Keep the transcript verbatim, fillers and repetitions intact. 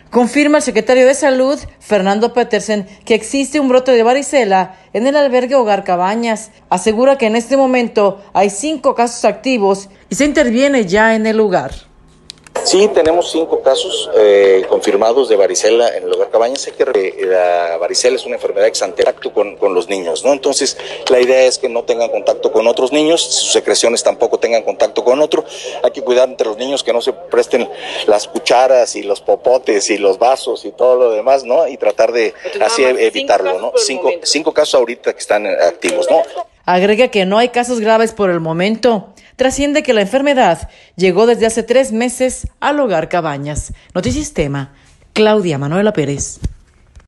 Confirma el secretario de Salud, Fernando Petersen, que existe un brote de varicela en el albergue Hogar Cabañas. Asegura que en este momento hay cinco casos activos y se interviene ya en el lugar. Sí, tenemos cinco casos eh, confirmados de varicela en el Hogar Cabañas. Sé que la varicela es una enfermedad que está en contacto con, con los niños, ¿no? Entonces, la idea es que no tengan contacto con otros niños, sus secreciones tampoco tengan contacto con otro. Hay que cuidar entre los niños que no se presten las cucharas y los popotes y los vasos y todo lo demás, ¿no? Y tratar de así evitarlo, ¿no? Cinco, cinco casos ahorita que están activos, ¿no? Agrega que no hay casos graves por el momento. Trasciende que la enfermedad llegó desde hace tres meses al Hogar Cabañas. Notisistema, Claudia Manuela Pérez.